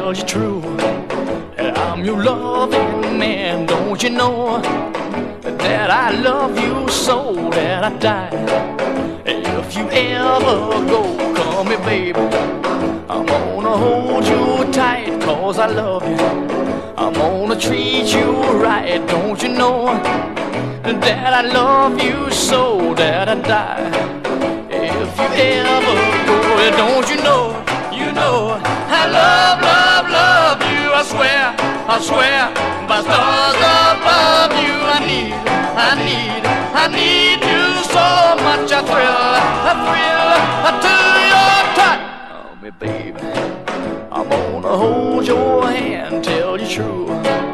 tell you true that I'm your loving man. Don't you know that I love you so that I die? If you ever go, call me baby. I'm gonna hold you tight 'cause I love you. I'm gonna treat you right. Don't you know that I love you so that I die? If you ever go, don't you know, I love, love, love you. I swear, by stars above you, I need you so much. I thrill to your touch. Oh, me baby, I'm gonna hold your hand, tell you true